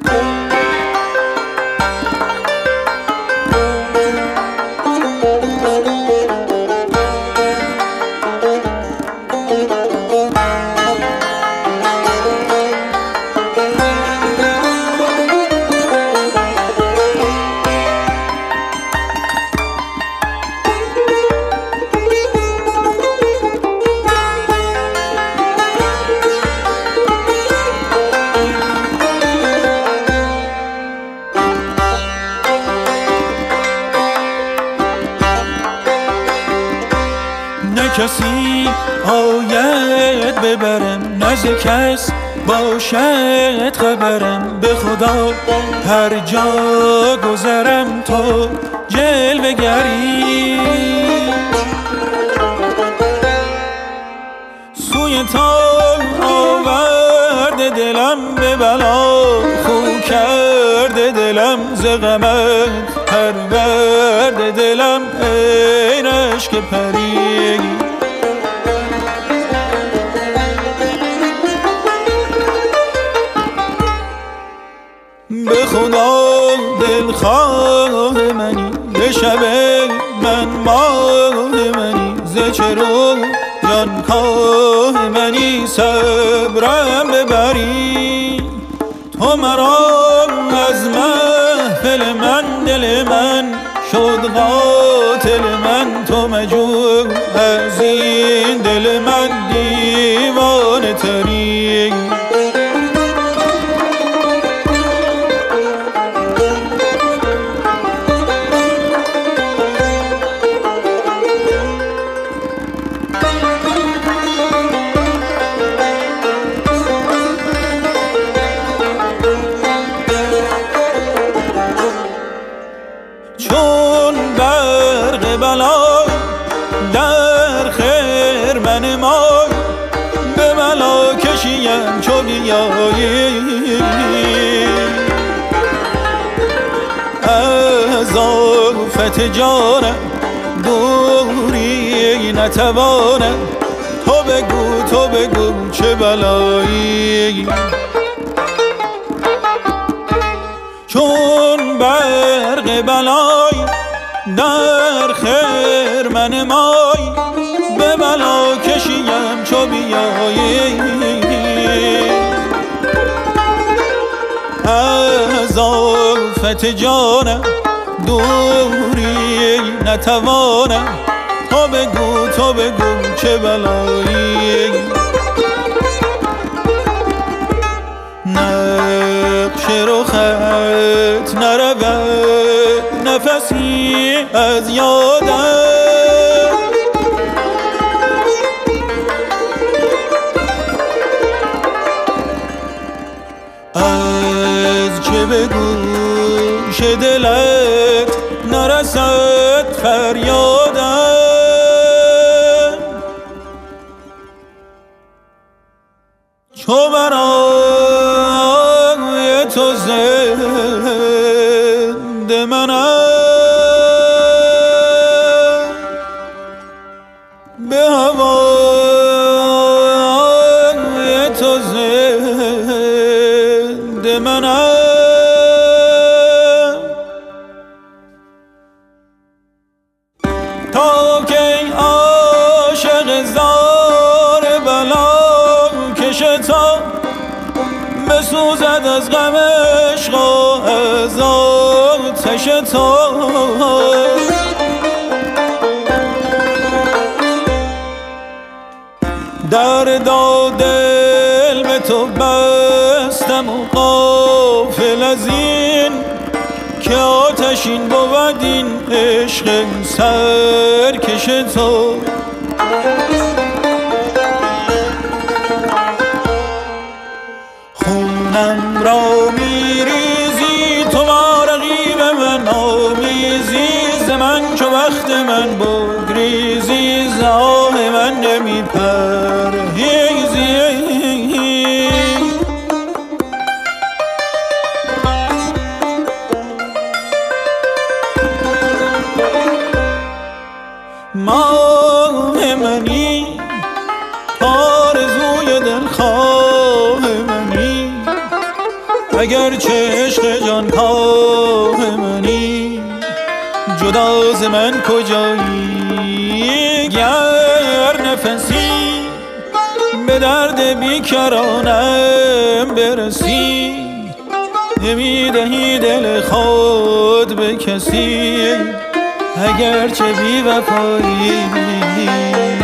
کسی آید ببرم، نزد کس باشد خبرم. به خدا هر جا گذرم تو جلوه گری، سوی تو آورده دلم به بلا، خو کرده دلم ز غمت پرورده دلم ای رشک پری. به خدا دلخواه منی، به شب من ماه منی، ز چه رو جانکاه منی صبرم ببری. تو مرا از محفل من دل من شد قاتل من، تو مجنون از این دل من دیوانه تری. چون برق بلا در خرمن ما، به بلا کشیم چو بیایی. از آفت جانم دوری نتوانم، تو بگو چه بلایی. چون برق بلای در خرمن مای، به بلا کشیم چو بیایی. از آفت جانم دوری نتوانم، تو بگو چه بلایی. نقش رخت نرود نفسی از یادم، از چه به گوش دلت نرسد فریادم. چو برای تو زنده منم، به هوای تو زنده منم. تا کی عاشق زار بلا کش تا بسوزد از غم عشق و از آتش تو. درد و دل به تو بستم و غافل از این، که آتشین بود این عشق سرکش تو. خونم را میریزی تو با رقیب من آمیزی، ز من چو وقت من بگریزی، ز آه من نمی پرهیزی. ماه منی آرزوی دلخواه منی، اگر چه عشق جان کاه منی جدا ز من کجایی گر نفسی به درد بیکرانم برسی نمیدهی دل خود به کسی اگر چه بی وفایی